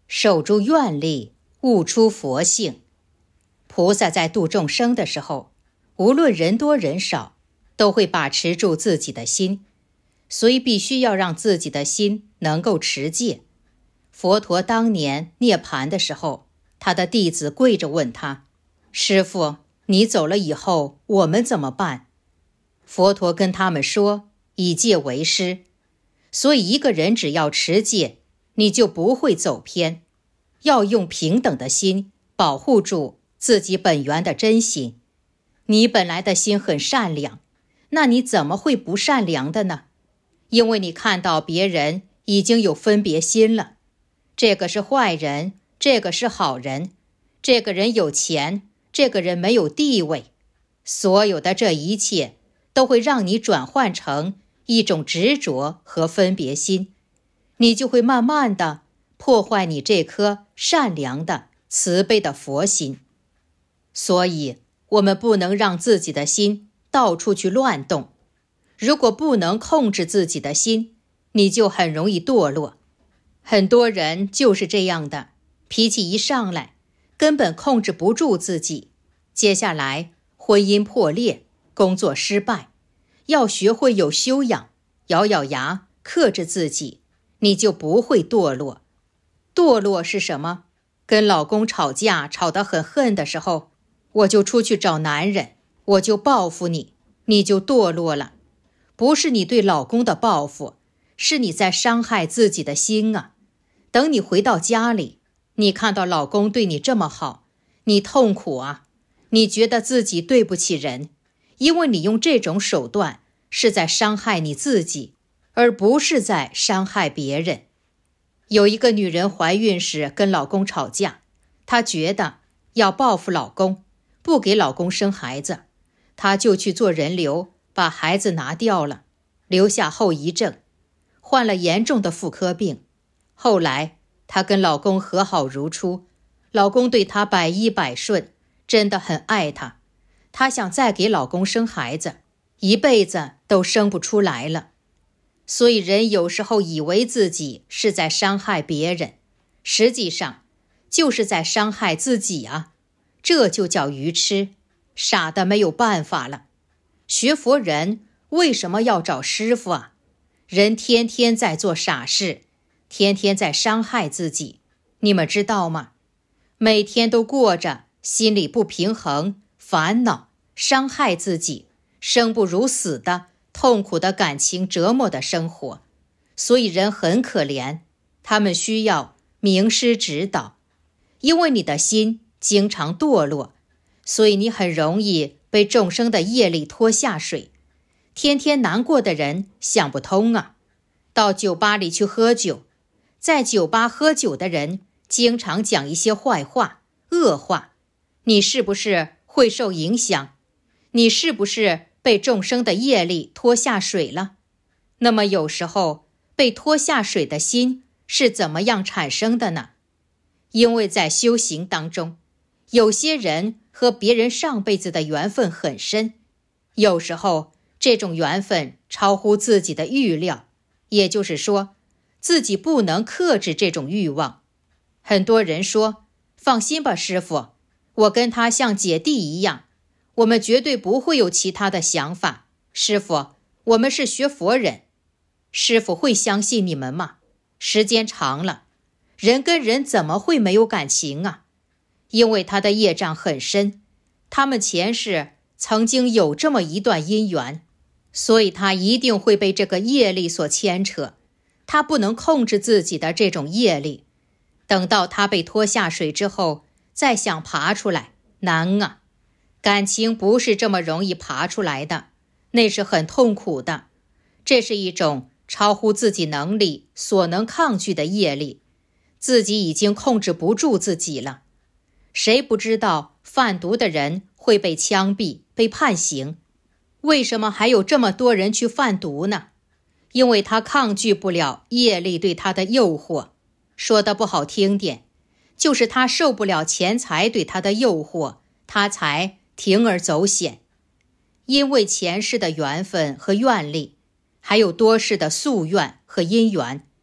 守住愿力，悟出佛性。菩萨在度众生的时候，无论人多人少，都会把持住自己的心，所以必须要让自己的心能够持戒。佛陀当年涅槃的时候，他的弟子跪着问他：师父，你走了以后，我们怎么办？佛陀跟他们说，以戒为师。所以一个人只要持戒，你就不会走偏。要用平等的心保护住自己本源的真心。你本来的心很善良，那你怎么会不善良的呢？因为你看到别人已经有分别心了，这个是坏人，这个是好人，这个人有钱，这个人没有地位，所有的这一切都会让你转换成一种执着和分别心，你就会慢慢的破坏你这颗善良的慈悲的佛心。所以我们不能让自己的心到处去乱动。如果不能控制自己的心，你就很容易堕落。很多人就是这样的，脾气一上来，根本控制不住自己，接下来婚姻破裂，工作失败。要学会有修养，咬咬牙，克制自己，你就不会堕落。堕落是什么？跟老公吵架，吵得很恨的时候，我就出去找男人，我就报复你，你就堕落了。不是你对老公的报复，是你在伤害自己的心啊。等你回到家里，你看到老公对你这么好，你痛苦啊，你觉得自己对不起人，因为你用这种手段是在伤害你自己，而不是在伤害别人。有一个女人怀孕时跟老公吵架，她觉得要报复老公，不给老公生孩子，她就去做人流，把孩子拿掉了，留下后遗症，患了严重的妇科病。后来她跟老公和好如初，老公对她百依百顺，真的很爱她。她想再给老公生孩子，一辈子都生不出来了。所以人有时候以为自己是在伤害别人，实际上就是在伤害自己啊，这就叫愚痴，傻的没有办法了。学佛人为什么要找师父啊？人天天在做傻事，天天在伤害自己，你们知道吗？每天都过着心里不平衡、烦恼、伤害自己、生不如死的痛苦的感情折磨的生活。所以人很可怜，他们需要名师指导。因为你的心经常堕落，所以你很容易被众生的业力拖下水。天天难过的人想不通啊，到酒吧里去喝酒，在酒吧喝酒的人经常讲一些坏话、恶话，你是不是会受影响？你是不是被众生的业力拖下水了？那么有时候被拖下水的心是怎么样产生的呢？因为在修行当中，有些人和别人上辈子的缘分很深，有时候这种缘分超乎自己的预料，也就是说，自己不能克制这种欲望。很多人说，放心吧师父，我跟他像姐弟一样，我们绝对不会有其他的想法。师父，我们是学佛人，师父会相信你们吗？时间长了，人跟人怎么会没有感情啊？因为他的业障很深，他们前世曾经有这么一段因缘，所以他一定会被这个业力所牵扯，他不能控制自己的这种业力。等到他被拖下水之后，再想爬出来，难啊！感情不是这么容易爬出来的，那是很痛苦的。这是一种超乎自己能力所能抗拒的业力，自己已经控制不住自己了。谁不知道贩毒的人会被枪毙、被判刑？为什么还有这么多人去贩毒呢？因为他抗拒不了业力对他的诱惑。说得不好听点，就是他受不了钱财对他的诱惑，他才铤而走险。因为前世的缘分和愿力，还有多世的夙愿和因缘，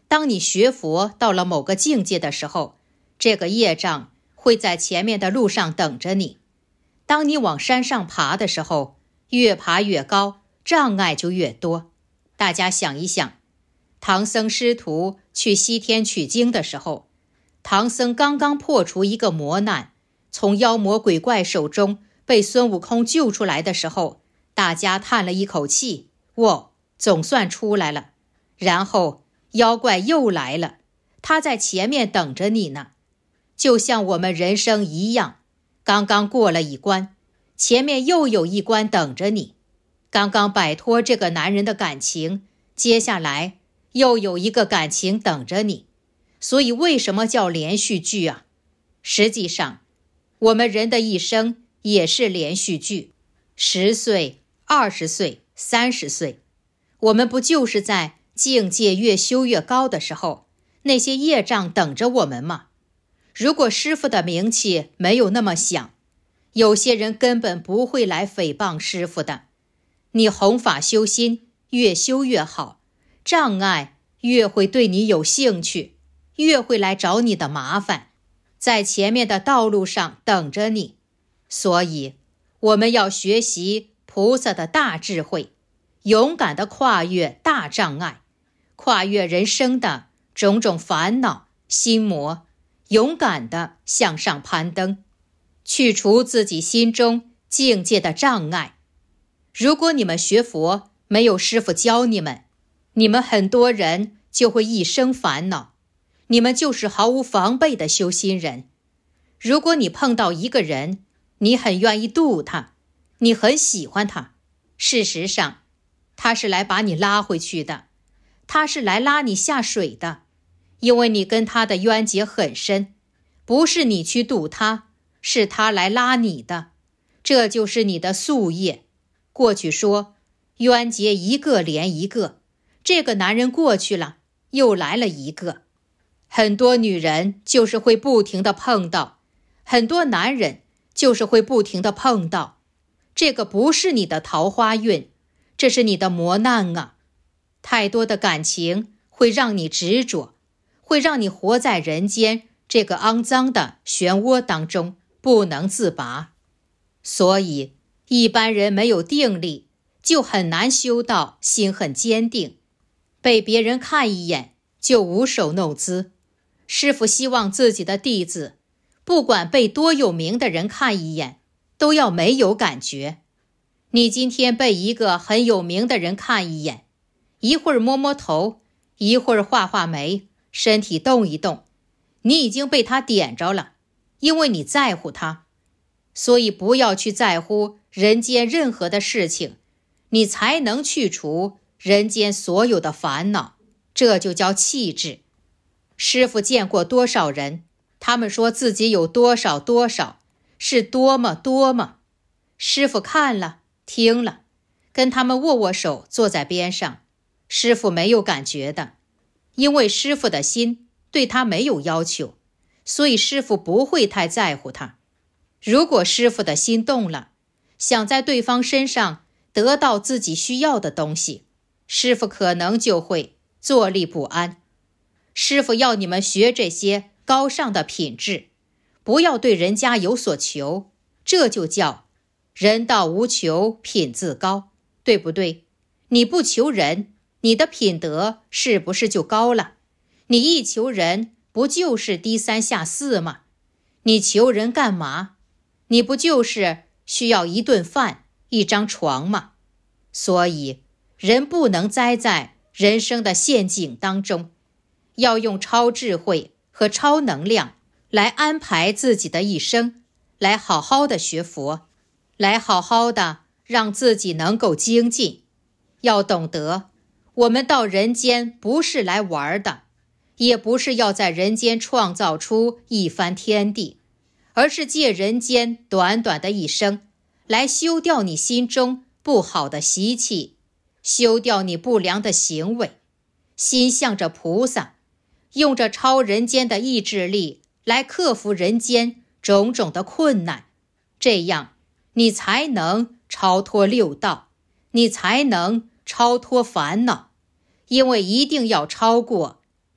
当你学佛到了某个境界的时候，这个业障会在前面的路上等着你。当你往山上爬的时候，越爬越高，障碍就越多。大家想一想，唐僧师徒去西天取经的时候，唐僧刚刚破除一个磨难，从妖魔鬼怪手中被孙悟空救出来的时候，大家叹了一口气，哇，总算出来了。然后妖怪又来了，他在前面等着你呢。就像我们人生一样，刚刚过了一关，前面又有一关等着你。刚刚摆脱这个男人的感情，接下来又有一个感情等着你。所以为什么叫连续剧啊？实际上，我们人的一生也是连续剧。10岁、20岁、30岁，我们不就是在境界越修越高的时候，那些业障等着我们吗？如果师父的名气没有那么响，有些人根本不会来诽谤师父的。你弘法修心，越修越好，障碍越会对你有兴趣，越会来找你的麻烦，在前面的道路上等着你。所以我们要学习菩萨的大智慧，勇敢地跨越大障碍，跨越人生的种种烦恼心魔，勇敢地向上攀登，去除自己心中境界的障碍。如果你们学佛没有师父教你们，你们很多人就会一生烦恼，你们就是毫无防备的修心人。如果你碰到一个人，你很愿意度他，你很喜欢他，事实上他是来把你拉回去的，他是来拉你下水的，因为你跟他的冤结很深，不是你去度他，是他来拉你的，这就是你的宿业。过去说冤结一个连一个，这个男人过去了，又来了一个。很多女人就是会不停地碰到，很多男人就是会不停地碰到。这个不是你的桃花运，这是你的磨难啊。太多的感情会让你执着，会让你活在人间这个肮脏的漩涡当中，不能自拔。所以一般人没有定力，就很难修到心很坚定，被别人看一眼就无手弄姿。师父希望自己的弟子，不管被多有名的人看一眼，都要没有感觉。你今天被一个很有名的人看一眼，一会儿摸摸头，一会儿画画眉，身体动一动，你已经被他点着了，因为你在乎他。所以不要去在乎人间任何的事情，你才能去除人间所有的烦恼，这就叫气质。师父见过多少人，他们说自己有多少多少，是多么多么。师父看了听了，跟他们握握手，坐在边上，师父没有感觉的，因为师父的心对他没有要求，所以师父不会太在乎他。如果师父的心动了，想在对方身上得到自己需要的东西，师父可能就会坐立不安。师父要你们学这些高尚的品质，不要对人家有所求，这就叫人道无求，品自高，对不对？你不求人，你的品德是不是就高了？你一求人，不就是低三下四吗？你求人干嘛？你不就是需要一顿饭，一张床吗？所以人不能栽在人生的陷阱当中，要用超智慧和超能量来安排自己的一生，来好好的学佛，来好好的让自己能够精进。要懂得，我们到人间不是来玩的，也不是要在人间创造出一番天地，而是借人间短短的一生，来修掉你心中不好的习气，修掉你不良的行为，心向着菩萨，用着超人间的意志力来克服人间种种的困难，这样你才能超脱六道，你才能超脱烦恼。因为一定要超过，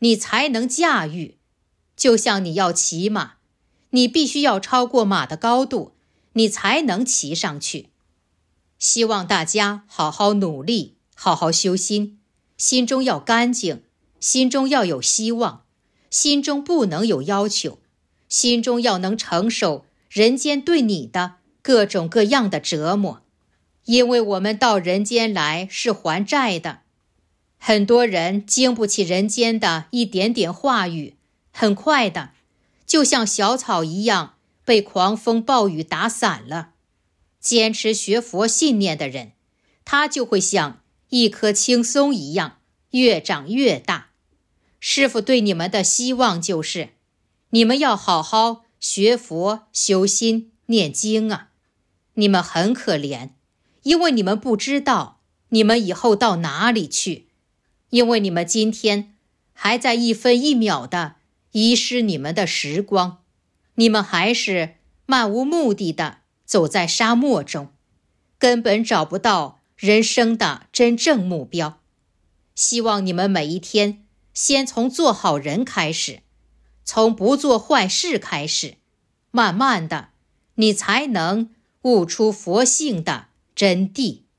你才能驾驭。就像你要骑马，你必须要超过马的高度，你才能骑上去。希望大家好好努力，好好修心，心中要干净，心中要有希望，心中不能有要求，心中要能承受人间对你的各种各样的折磨。因为我们到人间来是还债的。很多人经不起人间的一点点话语，很快的，就像小草一样被狂风暴雨打散了。坚持学佛信念的人，他就会像一棵青松一样越长越大。师父对你们的希望就是，你们要好好学佛修心念经啊。你们很可怜，因为你们不知道你们以后到哪里去，因为你们今天还在一分一秒地遗失你们的时光，你们还是漫无目的地走在沙漠中，根本找不到人生的真正目标。希望你们每一天先从做好人开始，从不做坏事开始，慢慢的，你才能悟出佛性的真谛。